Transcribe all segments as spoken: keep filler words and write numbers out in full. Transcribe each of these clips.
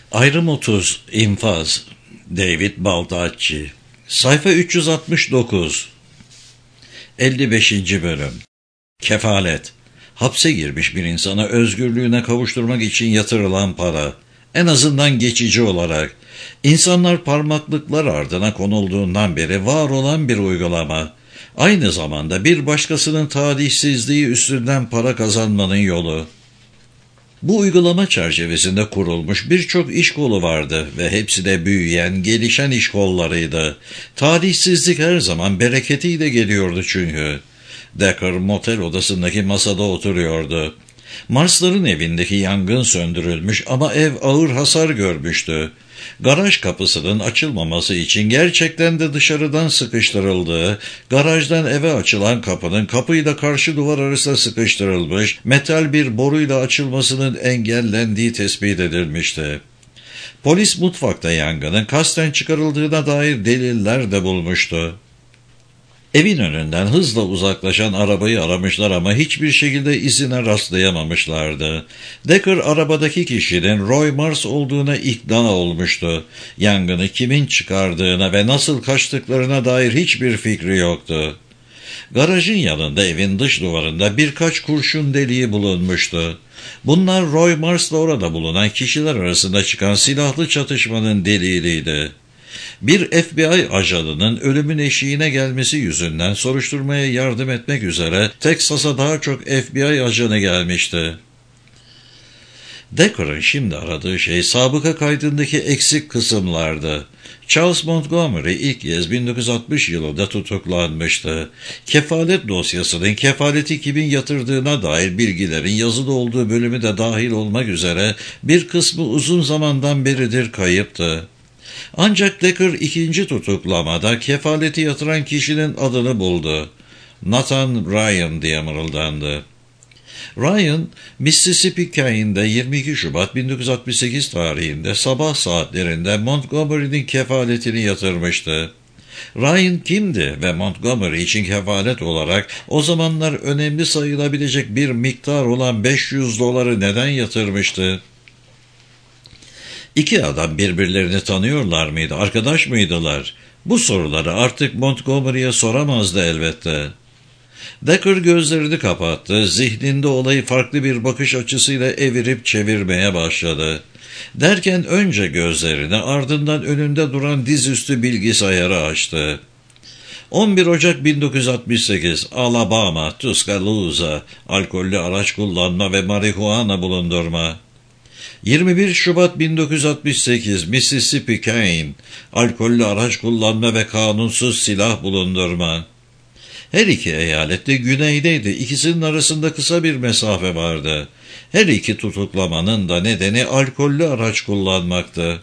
Ayrım otuz, İnfaz, David Baldacci. Sayfa üç yüz altmış dokuz. elli beşinci bölüm. Kefalet. Hapse girmiş bir insana özgürlüğüne kavuşturmak için yatırılan para. En azından geçici olarak. İnsanlar parmaklıklar ardına konulduğundan beri var olan bir uygulama. Aynı zamanda bir başkasının talihsizliği üstünden para kazanmanın yolu. Bu uygulama çerçevesinde kurulmuş birçok iş kolu vardı ve hepsi de büyüyen, gelişen iş kollarıydı. Talihsizlik her zaman bereketiyle geliyordu çünkü. Decker motel odasındaki masada oturuyordu. Marsların evindeki yangın söndürülmüş ama ev ağır hasar görmüştü. Garaj kapısının açılmaması için gerçekten de dışarıdan sıkıştırıldığı, garajdan eve açılan kapının kapıyla karşı duvar arasında sıkıştırılmış, metal bir boruyla açılmasının engellendiği tespit edilmişti. Polis mutfakta yangının kasten çıkarıldığına dair deliller de bulmuştu. Evin önünden hızla uzaklaşan arabayı aramışlar ama hiçbir şekilde izine rastlayamamışlardı. Decker arabadaki kişinin Roy Mars olduğuna ikna olmuştu. Yangını kimin çıkardığına ve nasıl kaçtıklarına dair hiçbir fikri yoktu. Garajın yanında evin dış duvarında birkaç kurşun deliği bulunmuştu. Bunlar Roy Mars'la orada bulunan kişiler arasında çıkan silahlı çatışmanın deliliydi. Bir F B I ajanının ölümün eşiğine gelmesi yüzünden soruşturmaya yardım etmek üzere Teksas'a daha çok F B I ajanı gelmişti. Decker'ın şimdi aradığı şey sabıka kaydındaki eksik kısımlardı. Charles Montgomery ilk kez bin dokuz yüz altmış yılında tutuklanmıştı. Kefalet dosyasının kefaleti kimin yatırdığına dair bilgilerin yazılı olduğu bölümü de dahil olmak üzere bir kısmı uzun zamandan beridir kayıptı. Ancak Decker ikinci tutuklamada kefaleti yatıran kişinin adını buldu. Nathan Ryan diye mırıldandı. Ryan, Mississippi Kayı'nda yirmi iki Şubat bin dokuz yüz altmış sekiz tarihinde sabah saatlerinde Montgomery'nin kefaletini yatırmıştı. Ryan kimdi ve Montgomery için kefalet olarak o zamanlar önemli sayılabilecek bir miktar olan beş yüz doları neden yatırmıştı? İki adam birbirlerini tanıyorlar mıydı, arkadaş mıydılar? Bu soruları artık Montgomery'e soramazdı elbette. Decker gözlerini kapattı, zihninde olayı farklı bir bakış açısıyla evirip çevirmeye başladı. Derken önce gözlerini, ardından önünde duran dizüstü bilgisayarı açtı. on bir Ocak bin dokuz yüz altmış sekiz, Alabama, Tuscaloosa, alkollü araç kullanma ve marihuana bulundurma. yirmi bir Şubat bin dokuz yüz altmış sekiz, Mississippi Kane, alkollü araç kullanma ve kanunsuz silah bulundurma. Her iki eyalet de güneydeydi. İkisinin arasında kısa bir mesafe vardı. Her iki tutuklamanın da nedeni alkollü araç kullanmaktı.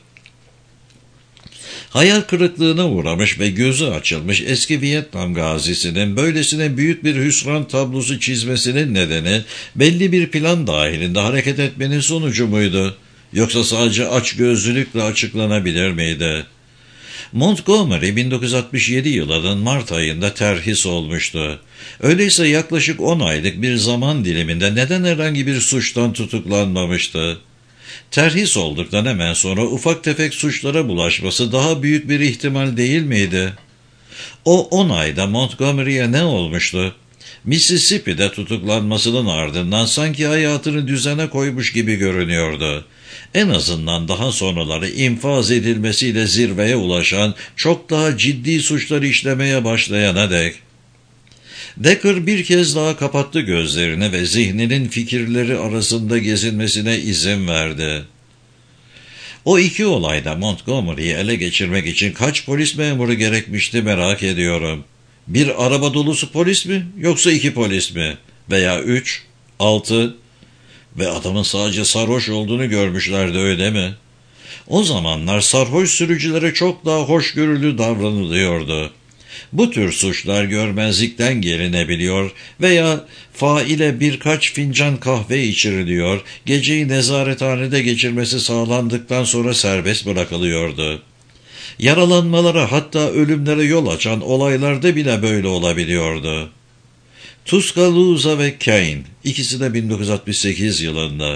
Hayal kırıklığına uğramış ve gözü açılmış eski Vietnam gazisinin böylesine büyük bir hüsran tablosu çizmesinin nedeni belli bir plan dahilinde hareket etmenin sonucu muydu? Yoksa sadece açgözlülükle açıklanabilir miydi? Montgomery bin dokuz yüz altmış yedi yılının Mart ayında terhis olmuştu. Öyleyse yaklaşık on aylık bir zaman diliminde neden herhangi bir suçtan tutuklanmamıştı? Terhis olduktan hemen sonra ufak tefek suçlara bulaşması daha büyük bir ihtimal değil miydi? O on ayda Montgomery'e ne olmuştu? Mississippi'de tutuklanmasının ardından sanki hayatını düzene koymuş gibi görünüyordu. En azından daha sonraları infaz edilmesiyle zirveye ulaşan, çok daha ciddi suçlar işlemeye başlayana dek. Decker bir kez daha kapattı gözlerini ve zihninin fikirleri arasında gezinmesine izin verdi. O iki olayda Montgomery'yi ele geçirmek için kaç polis memuru gerekmişti merak ediyorum. Bir araba dolusu polis mi, yoksa iki polis mi? Veya üç, altı... Ve adamın sadece sarhoş olduğunu görmüşlerdi, öyle mi? O zamanlar sarhoş sürücülere çok daha hoşgörülü davranılıyordu. Bu tür suçlar görmezlikten gelinebiliyor veya faile birkaç fincan kahve içiriliyor, geceyi nezarethanede geçirmesi sağlandıktan sonra serbest bırakılıyordu. Yaralanmalara, hatta ölümlere yol açan olaylarda bile böyle olabiliyordu. Tuscaloosa ve Kane, ikisi de bin dokuz yüz altmış sekiz yılında.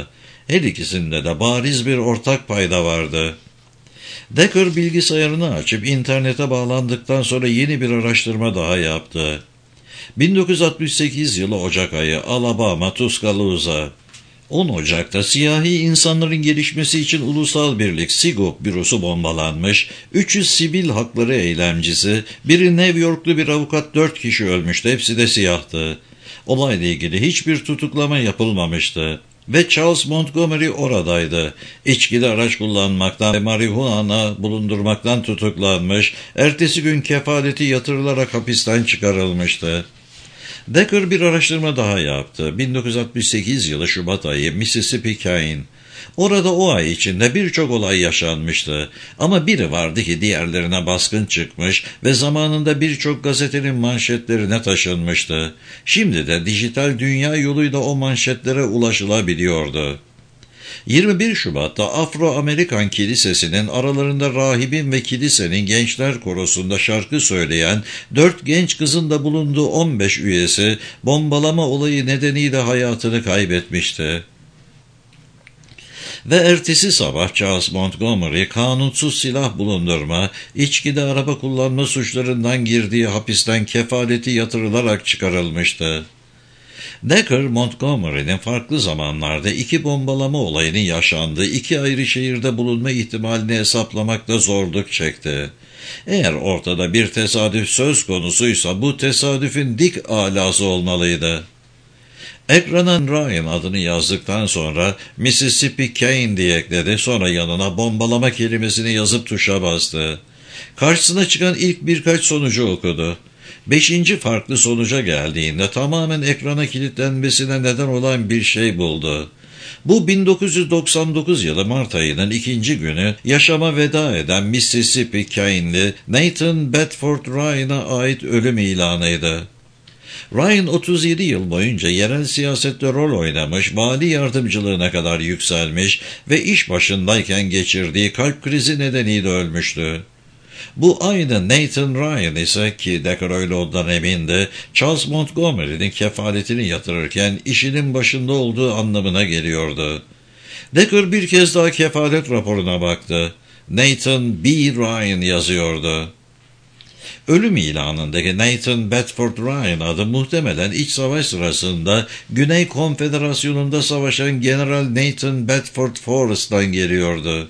Her ikisinde de bariz bir ortak payda vardı. Decker bilgisayarını açıp internete bağlandıktan sonra yeni bir araştırma daha yaptı. bin dokuz yüz altmış sekiz yılı Ocak ayı, Alabama, Tuscaloosa. on Ocak'ta siyahi insanların gelişmesi için Ulusal Birlik S I G O P bürosu bombalanmış, üç yüz sivil hakları eylemcisi, biri New Yorklu bir avukat, dört kişi ölmüştü, hepsi de siyahtı. Olayla ilgili hiçbir tutuklama yapılmamıştı. Ve Charles Montgomery oradaydı. İçkili araç kullanmaktan ve marihuana bulundurmaktan tutuklanmış, ertesi gün kefaleti yatırılarak hapisten çıkarılmıştı. Decker bir araştırma daha yaptı. bin dokuz yüz altmış sekiz yılı Şubat ayı, Mississippi Kain. Orada o ay içinde birçok olay yaşanmıştı. Ama biri vardı ki diğerlerine baskın çıkmış ve zamanında birçok gazetenin manşetlerine taşınmıştı. Şimdi de dijital dünya yoluyla o manşetlere ulaşılabiliyordu. yirmi bir Şubat'ta Afro-Amerikan Kilisesi'nin aralarında rahibin ve kilisenin gençler korosunda şarkı söyleyen dört genç kızın da bulunduğu on beş üyesi bombalama olayı nedeniyle hayatını kaybetmişti. Ve ertesi sabah Charles Montgomery kanunsuz silah bulundurma, içkide araba kullanma suçlarından girdiği hapisten kefaleti yatırılarak çıkarılmıştı. Decker, Montgomery'nin farklı zamanlarda iki bombalama olayının yaşandığı iki ayrı şehirde bulunma ihtimalini hesaplamakta zorluk çekti. Eğer ortada bir tesadüf söz konusuysa bu tesadüfün dik alası olmalıydı. Ekrana Ryan adını yazdıktan sonra Mississippi Kain diye ekledi, sonra yanına bombalama kelimesini yazıp tuşa bastı. Karşısına çıkan ilk birkaç sonucu okudu. Beşinci farklı sonuca geldiğinde tamamen ekrana kilitlenmesine neden olan bir şey buldu. Bu bin dokuz yüz doksan dokuz yılı Mart ayının ikinci günü yaşama veda eden Mississippi Kain'li Nathan Bedford Ryan'a ait ölüm ilanıydı. Ryan otuz yedi yıl boyunca yerel siyasette rol oynamış, vali yardımcılığına kadar yükselmiş ve iş başındayken geçirdiği kalp krizi nedeniyle ölmüştü. Bu aynı Nathan Ryan ise ki Decker öyle ondan emindi, Charles Montgomery'nin kefaletini yatırırken işinin başında olduğu anlamına geliyordu. Decker bir kez daha kefalet raporuna baktı. Nathan B. Ryan yazıyordu. Ölüm ilanındaki Nathan Bedford Ryan adı muhtemelen iç savaş sırasında Güney Konfederasyonu'nda savaşan General Nathan Bedford Forrest'tan geliyordu.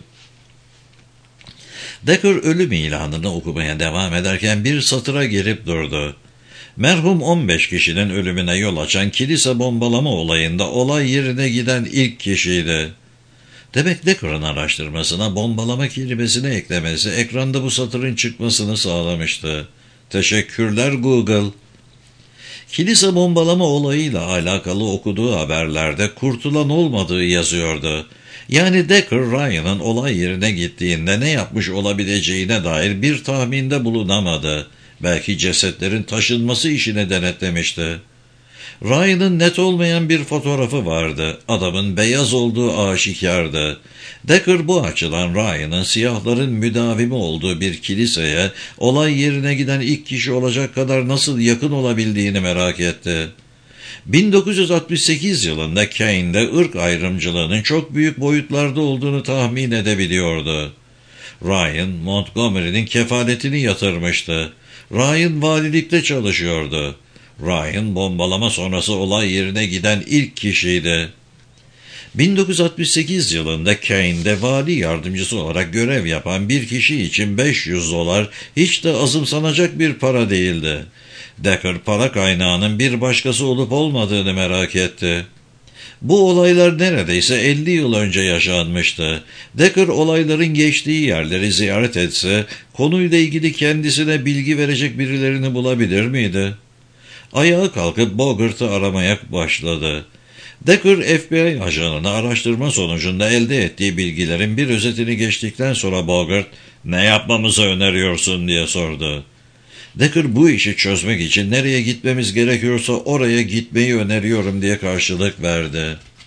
Decker ölüm ilanını okumaya devam ederken bir satıra gelip durdu. Merhum on beş kişinin ölümüne yol açan kilise bombalama olayında olay yerine giden ilk kişiydi. Demek Decker'ın araştırmasına bombalama kelimesini eklemesi ekranda bu satırın çıkmasını sağlamıştı. Teşekkürler Google. Kilise bombalama olayıyla alakalı okuduğu haberlerde kurtulan olmadığı yazıyordu. Yani Decker, Ryan'ın olay yerine gittiğinde ne yapmış olabileceğine dair bir tahminde bulunamadı. Belki cesetlerin taşınması işini denetlemişti. Ryan'ın net olmayan bir fotoğrafı vardı. Adamın beyaz olduğu aşikardı. Decker bu açıdan Ryan'ın siyahların müdavimi olduğu bir kiliseye olay yerine giden ilk kişi olacak kadar nasıl yakın olabildiğini merak etti. bin dokuz yüz altmış sekiz yılında Kain'de ırk ayrımcılığının çok büyük boyutlarda olduğunu tahmin edebiliyordu. Ryan, Montgomery'nin kefaletini yatırmıştı. Ryan valilikte çalışıyordu. Ryan, bombalama sonrası olay yerine giden ilk kişiydi. bin dokuz yüz altmış sekiz yılında Kain'de vali yardımcısı olarak görev yapan bir kişi için beş yüz dolar hiç de azımsanacak bir para değildi. Decker para kaynağının bir başkası olup olmadığını merak etti. Bu olaylar neredeyse elli yıl önce yaşanmıştı. Decker olayların geçtiği yerleri ziyaret etse konuyla ilgili kendisine bilgi verecek birilerini bulabilir miydi? Ayağa kalkıp Bogart'ı aramaya başladı. Decker F B I ajanına araştırma sonucunda elde ettiği bilgilerin bir özetini geçtikten sonra Bogart, "Ne yapmamızı öneriyorsun?" diye sordu. Decker bu işi çözmek için nereye gitmemiz gerekiyorsa oraya gitmeyi öneriyorum diye karşılık verdi.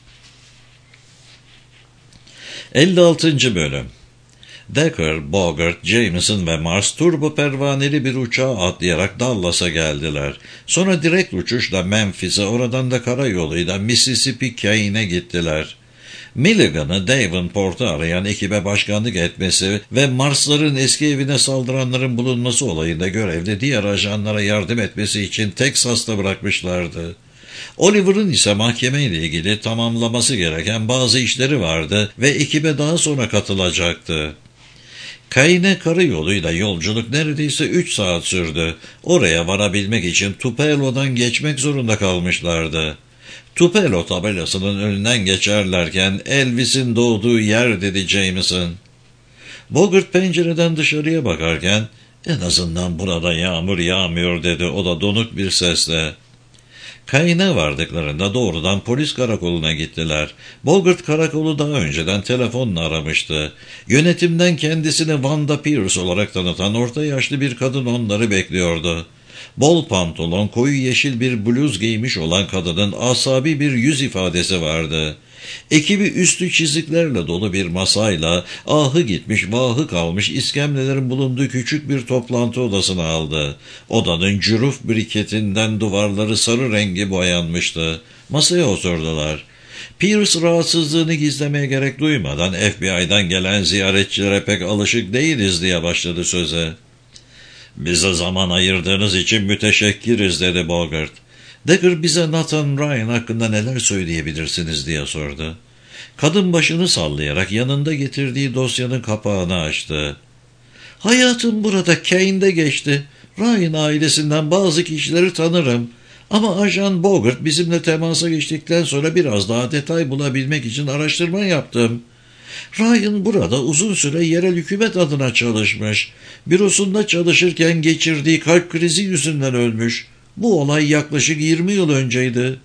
elli altıncı Bölüm. Decker, Bogart, Jameson ve Mars turbo pervaneli bir uçağa atlayarak Dallas'a geldiler. Sonra direkt uçuşla Memphis'e, oradan da karayoluyla Mississippi Kain'e gittiler. Milligan'ı Davenport'u arayan ekibe başkanlık etmesi ve Marsların eski evine saldıranların bulunması olayında görevli diğer ajanlara yardım etmesi için Teksas'ta bırakmışlardı. Oliver'ın ise mahkemeyle ilgili tamamlaması gereken bazı işleri vardı ve ekibe daha sonra katılacaktı. Kaine karayoluyla yolculuk neredeyse üç saat sürdü. Oraya varabilmek için Tupelo'dan geçmek zorunda kalmışlardı. Tupelo tabelasının önünden geçerlerken Elvis'in doğduğu yer dedi Jameson. Bogart pencereden dışarıya bakarken en azından burada yağmur yağmıyor dedi o da donuk bir sesle. Kaine vardıklarında doğrudan polis karakoluna gittiler. Bogart karakolu daha önceden telefonla aramıştı. Yönetimden kendisini Wanda Pierce olarak tanıtan orta yaşlı bir kadın onları bekliyordu. Bol pantolon, koyu yeşil bir bluz giymiş olan kadının asabi bir yüz ifadesi vardı. Ekibi üstü çiziklerle dolu bir masayla ahı gitmiş vahı kalmış iskemlelerin bulunduğu küçük bir toplantı odasına aldı. Odanın cüruf briketinden duvarları sarı rengi boyanmıştı. Masaya oturdular. Pierce rahatsızlığını gizlemeye gerek duymadan F B I'dan gelen ziyaretçilere pek alışık değiliz diye başladı söze. Bize zaman ayırdığınız için müteşekkiriz dedi Bogart. Decker bize Nathan Ryan hakkında neler söyleyebilirsiniz diye sordu. Kadın başını sallayarak yanında getirdiği dosyanın kapağını açtı. Hayatım burada Kane'de geçti. Ryan ailesinden bazı kişileri tanırım. Ama Ajan Bogart bizimle temasa geçtikten sonra biraz daha detay bulabilmek için araştırma yaptım. Ryan burada uzun süre yerel hükümet adına çalışmış. Bürosunda çalışırken geçirdiği kalp krizi yüzünden ölmüş. Bu olay yaklaşık yirmi yıl önceydi.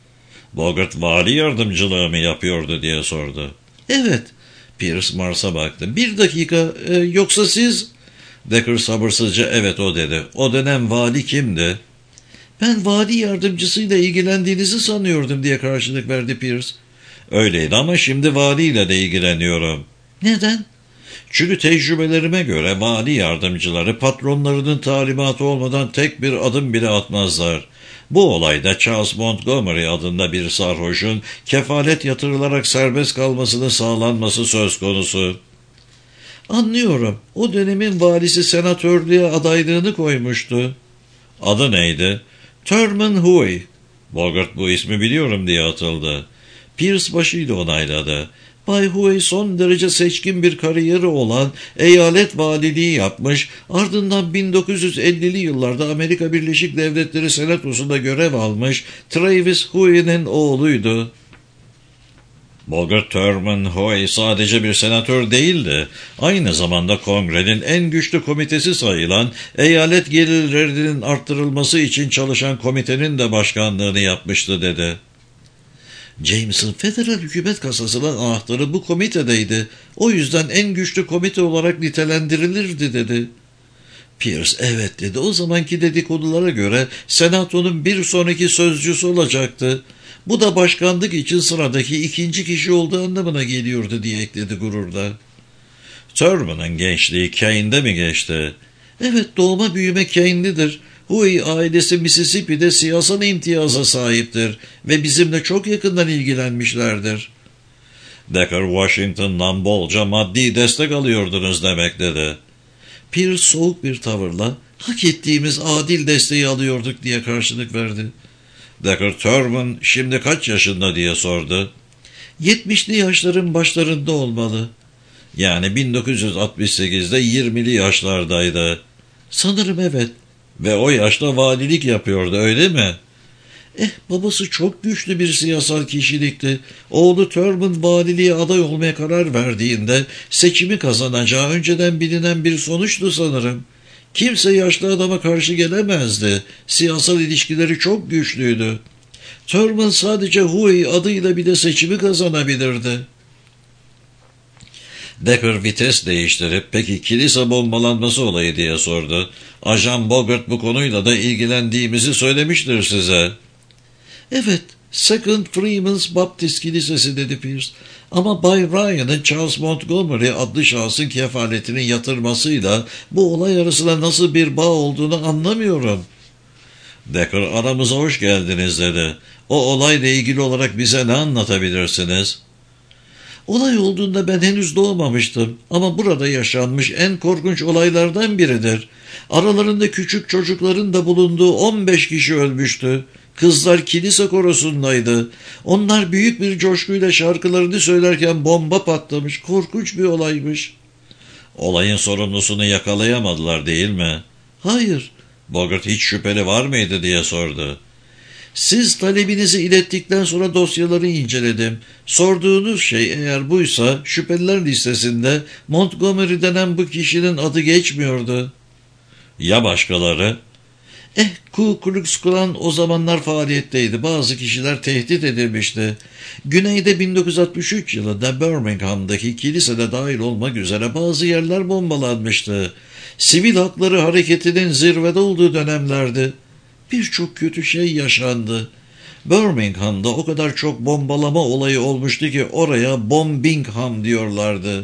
Bogart vali yardımcılığı mı yapıyordu diye sordu. Evet. Pierce Mars'a baktı. Bir dakika e, yoksa siz... Decker sabırsızca evet o dedi. O dönem vali kimdi? Ben vali yardımcısıyla ilgilendiğinizi sanıyordum diye karşılık verdi Pierce. Öyleydi ama şimdi valiyle de ilgileniyorum. Neden? Çünkü tecrübelerime göre vali yardımcıları patronlarının talimatı olmadan tek bir adım bile atmazlar. Bu olayda Charles Montgomery adında bir sarhoşun kefalet yatırılarak serbest kalmasını sağlanması söz konusu. Anlıyorum. O dönemin valisi senatörlüğe adaylığını koymuştu. Adı neydi? Thurman Huey. Bogart bu ismi biliyorum diye atıldı. Pierce başıyla onayladı. Bay Huey son derece seçkin bir kariyeri olan eyalet valiliği yapmış, ardından bin dokuz yüz ellili yıllarda Amerika Birleşik Devletleri Senatosu'nda görev almış Travis Huey'nin oğluydu. Bogart Thurman Huey sadece bir senatör değildi. Aynı zamanda kongrenin en güçlü komitesi sayılan eyalet gelirlerinin arttırılması için çalışan komitenin de başkanlığını yapmıştı dedi. James'in federal hükümet kasasının anahtarı bu komitedeydi. O yüzden en güçlü komite olarak nitelendirilirdi dedi. Pierce evet dedi. O zamanki dedikodulara göre senatonun bir sonraki sözcüsü olacaktı. Bu da başkanlık için sıradaki ikinci kişi olduğu anlamına geliyordu diye ekledi gururla. Thurman'ın gençliği Kane'de mi geçti? Evet, doğma büyüme Kane'lidir. Huey ailesi Mississippi'de siyasal imtiyaza sahiptir ve bizimle çok yakından ilgilenmişlerdir. Decker Washington'dan bolca maddi destek alıyordunuz demek dedi. Pierce soğuk bir tavırla hak ettiğimiz adil desteği alıyorduk diye karşılık verdi. Decker Thurman şimdi kaç yaşında diye sordu. Yetmişli yaşların başlarında olmalı. Yani bin dokuz yüz altmış sekizde yirmili yaşlardaydı. Sanırım evet. Ve o yaşta valilik yapıyordu öyle mi? Eh babası çok güçlü bir siyasal kişilikti. Oğlu Thurman valiliğe aday olmaya karar verdiğinde seçimi kazanacağı önceden bilinen bir sonuçtu sanırım. Kimse yaşlı adama karşı gelemezdi. Siyasal ilişkileri çok güçlüydü. Thurman sadece Huey adıyla bile seçimi kazanabilirdi. Decker vites değiştirip peki kilise bombalanması olayı diye sordu. Ajan Bogart bu konuyla da ilgilendiğimizi söylemiştir size. Evet, Second Freeman's Baptist Kilisesi dedi Pierce. Ama Bay Ryan'ın Charles Montgomery adlı şahsın kefaletini yatırmasıyla bu olay arasında nasıl bir bağ olduğunu anlamıyorum. Decker aramıza hoş geldiniz dedi. O olayla ilgili olarak bize ne anlatabilirsiniz? Olay olduğunda ben henüz doğmamıştım ama burada yaşanmış en korkunç olaylardan biridir. Aralarında küçük çocukların da bulunduğu on beş kişi ölmüştü. Kızlar kilise korosundaydı. Onlar büyük bir coşkuyla şarkılarını söylerken bomba patlamış. Korkunç bir olaymış. Olayın sorumlusunu yakalayamadılar değil mi? Hayır. Bogart hiç şüpheli var mıydı diye sordu. Siz talebinizi ilettikten sonra dosyaları inceledim. Sorduğunuz şey eğer buysa şüpheliler listesinde Montgomery denen bu kişinin adı geçmiyordu. Ya başkaları? Eh, Ku Klux Klan o zamanlar faaliyetteydi. Bazı kişiler tehdit edilmişti. Güneyde bin dokuz yüz altmış üç yılında Birmingham'daki kilisede dahil olmak üzere bazı yerler bombalanmıştı. Sivil hakları hareketinin zirvede olduğu dönemlerdi. Birçok kötü şey yaşandı. Birmingham'da o kadar çok bombalama olayı olmuştu ki oraya Bombingham diyorlardı.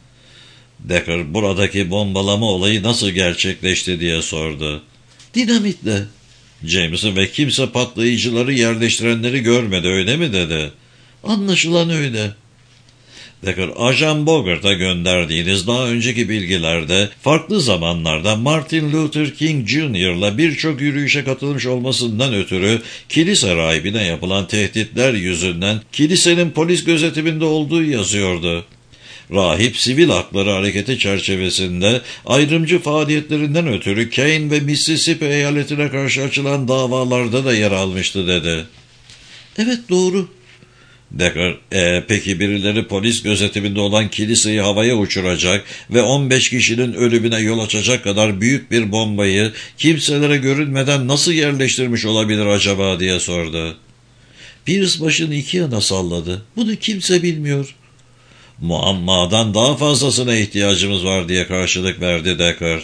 Decker buradaki bombalama olayı nasıl gerçekleşti diye sordu. Dinamitle. Jameson ve kimse patlayıcıları yerleştirenleri görmedi öyle mi dedi. Anlaşılan öyle. Decker, Ajan Bogart'a gönderdiğiniz daha önceki bilgilerde farklı zamanlarda Martin Luther King Junior'la birçok yürüyüşe katılmış olmasından ötürü kilise rahibine yapılan tehditler yüzünden kilisenin polis gözetiminde olduğu yazıyordu. Rahip sivil hakları hareketi çerçevesinde ayrımcı faaliyetlerinden ötürü Kane ve Mississippi eyaletine karşı açılan davalarda da yer almıştı dedi. Evet doğru. Decker, ee, peki birileri polis gözetiminde olan kiliseyi havaya uçuracak ve on beş kişinin ölümüne yol açacak kadar büyük bir bombayı kimselere görünmeden nasıl yerleştirmiş olabilir acaba diye sordu. Pierce başını iki yana salladı. Bunu kimse bilmiyor. Muammadan daha fazlasına ihtiyacımız var diye karşılık verdi Decker.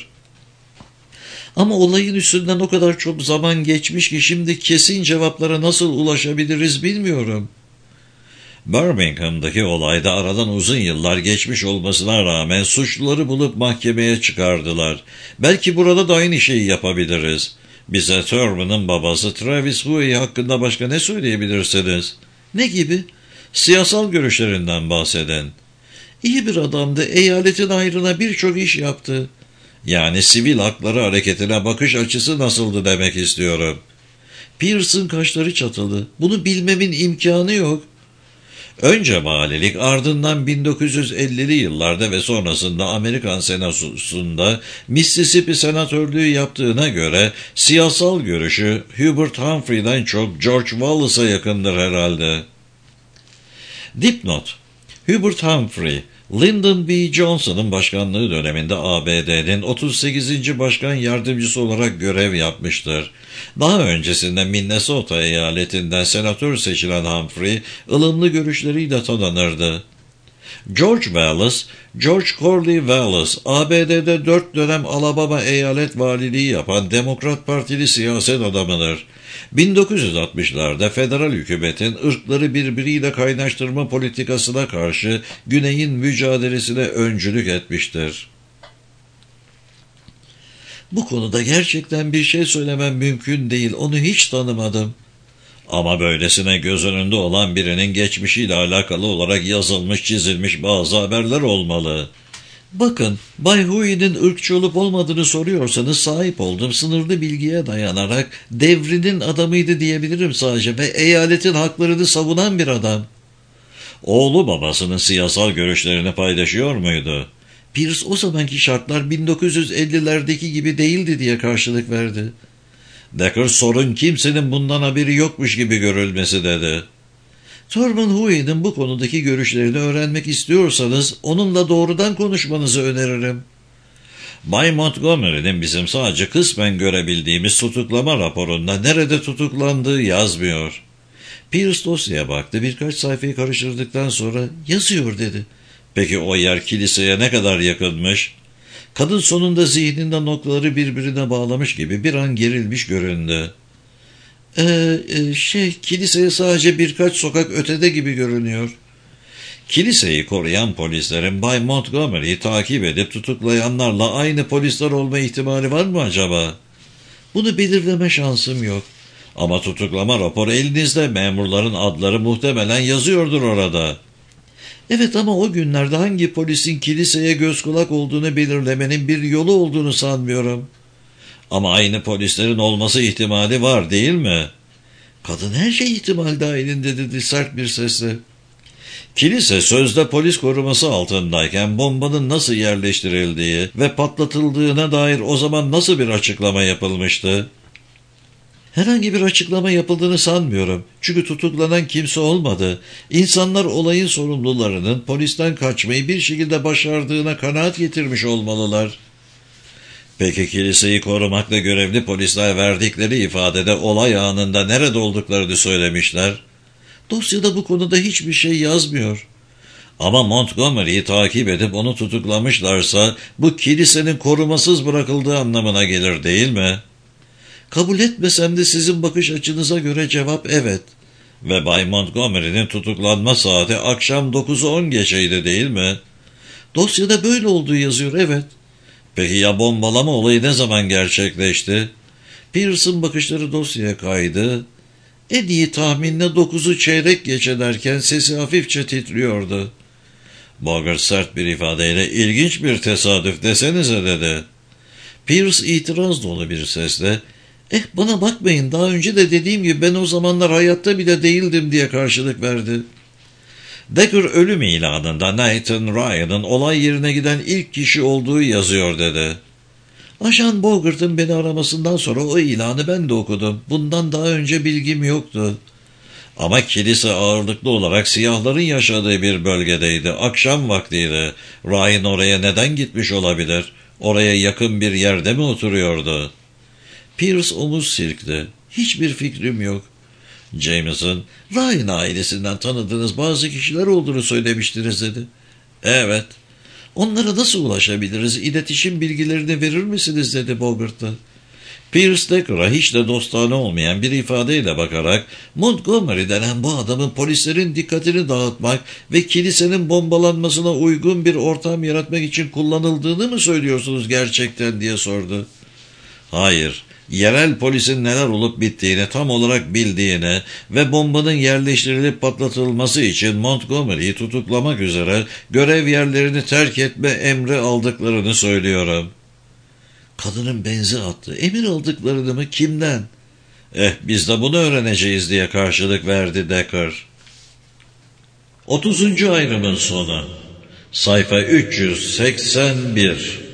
Ama olayın üstünden o kadar çok zaman geçmiş ki şimdi kesin cevaplara nasıl ulaşabiliriz bilmiyorum. Birmingham'daki olayda aradan uzun yıllar geçmiş olmasına rağmen suçluları bulup mahkemeye çıkardılar. Belki burada da aynı şeyi yapabiliriz. Bize Thurman'ın babası Travis Huey hakkında başka ne söyleyebilirsiniz? Ne gibi? Siyasal görüşlerinden bahsedin. İyi bir adamdı, eyaletin hayrına birçok iş yaptı. Yani sivil hakları hareketine bakış açısı nasıldı demek istiyorum. Pierce'ın kaşları çatıldı. Bunu bilmemin imkanı yok. Önce valilik, ardından bin dokuz yüz ellili yıllarda ve sonrasında Amerikan Senatosu'nda Mississippi senatörlüğü yaptığına göre siyasal görüşü Hubert Humphrey'den çok George Wallace'a yakındır herhalde. Dipnot: Hubert Humphrey, Lyndon B. Johnson'ın başkanlığı döneminde A B D'nin otuz sekizinci başkan yardımcısı olarak görev yapmıştır. Daha öncesinde Minnesota eyaletinden senatör seçilen Humphrey, ılımlı görüşleriyle tanınırdı. George Wallace, George Corley Wallace, A B D'de dört dönem Alabama eyalet valiliği yapan Demokrat Partili siyaset adamıdır. bin dokuz yüz altmışlarda federal hükümetin ırkları birbiriyle kaynaştırma politikasına karşı Güney'in mücadelesine öncülük etmiştir. Bu konuda gerçekten bir şey söylemem mümkün değil, onu hiç tanımadım. Ama böylesine göz önünde olan birinin geçmişiyle alakalı olarak yazılmış çizilmiş bazı haberler olmalı. Bakın, Bay Huey'nin ırkçı olup olmadığını soruyorsanız sahip olduğum sınırlı bilgiye dayanarak devrinin adamıydı diyebilirim sadece ve eyaletin haklarını savunan bir adam. Oğlu babasının siyasal görüşlerini paylaşıyor muydu? Pierce o zamanki şartlar bin dokuz yüz ellilerdeki gibi değildi diye karşılık verdi. Decker, sorun kimsenin bundan haberi yokmuş gibi görülmesi dedi. Thurman Huey'nin bu konudaki görüşlerini öğrenmek istiyorsanız onunla doğrudan konuşmanızı öneririm. Bay Montgomery'nin bizim sadece kısmen görebildiğimiz tutuklama raporunda nerede tutuklandığı yazmıyor. Pierce dosyaya baktı, birkaç sayfayı karıştırdıktan sonra yazıyor dedi. Peki o yer kiliseye ne kadar yakınmış? Kadın sonunda zihninde noktaları birbirine bağlamış gibi bir an gerilmiş göründü. Ee, e, şey, kiliseye sadece birkaç sokak ötede gibi görünüyor. Kiliseyi koruyan polislerin Bay Montgomery'yi takip edip tutuklayanlarla aynı polisler olma ihtimali var mı acaba? Bunu belirleme şansım yok. Ama tutuklama raporu elinizde, memurların adları muhtemelen yazıyordur orada. Evet, ama o günlerde hangi polisin kiliseye göz kulak olduğunu belirlemenin bir yolu olduğunu sanmıyorum. Ama aynı polislerin olması ihtimali var, değil mi? Kadın her şey ihtimal dahilinde dedi sert bir sesle. Kilise sözde polis koruması altındayken bombanın nasıl yerleştirildiği ve patlatıldığına dair o zaman nasıl bir açıklama yapılmıştı? Herhangi bir açıklama yapıldığını sanmıyorum. Çünkü tutuklanan kimse olmadı. İnsanlar olayın sorumlularının polisten kaçmayı bir şekilde başardığına kanaat getirmiş olmalılar. Peki kiliseyi korumakla görevli polisler verdikleri ifadede olay anında nerede olduklarını söylemişler. Dosyada bu konuda hiçbir şey yazmıyor. Ama Montgomery'yi takip edip onu tutuklamışlarsa bu kilisenin korumasız bırakıldığı anlamına gelir, değil mi? Kabul etmesem de sizin bakış açınıza göre cevap evet. Ve Bay Montgomery'nin tutuklanma saati akşam dokuzu on geçeydi, değil mi? Dosyada böyle olduğu yazıyor, evet. Peki ya bombalama olayı ne zaman gerçekleşti? Pearson bakışları dosyaya kaydı. En iyi tahminle dokuzu çeyrek geçe derken sesi hafifçe titriyordu. Bogart sert bir ifadeyle ilginç bir tesadüf desenize dedi. Pierce itiraz dolu bir sesle eh bana bakmayın, daha önce de dediğim gibi ben o zamanlar hayatta bile değildim diye karşılık verdi. Decker ölüm ilanında Nathan Ryan'ın olay yerine giden ilk kişi olduğu yazıyor dedi. Ajan Bogart'ın beni aramasından sonra o ilanı ben de okudum. Bundan daha önce bilgim yoktu. Ama kilise ağırlıklı olarak siyahların yaşadığı bir bölgedeydi. Akşam vaktiydi. Ryan oraya neden gitmiş olabilir? Oraya yakın bir yerde mi oturuyordu? Pierce omuz silkti. Hiçbir fikrim yok. Jameson, Ryan ailesinden tanıdığınız bazı kişiler olduğunu söylemiştiniz dedi. Evet. Onlara nasıl ulaşabiliriz? İletişim bilgilerini verir misiniz dedi Bogart'a. Pierce Decker'a hiç de dostane olmayan bir ifadeyle bakarak Montgomery denen bu adamın polislerin dikkatini dağıtmak ve kilisenin bombalanmasına uygun bir ortam yaratmak için kullanıldığını mı söylüyorsunuz gerçekten diye sordu. Hayır, yerel polisin neler olup bittiğini tam olarak bildiğini ve bombanın yerleştirilip patlatılması için Montgomery'yi tutuklamak üzere görev yerlerini terk etme emri aldıklarını söylüyorum. Kadının benzi attı. Emir aldıklarını mı? Kimden? Eh biz de bunu öğreneceğiz diye karşılık verdi Decker. otuzuncu ayrımın sonu. Sayfa üç yüz seksen bir.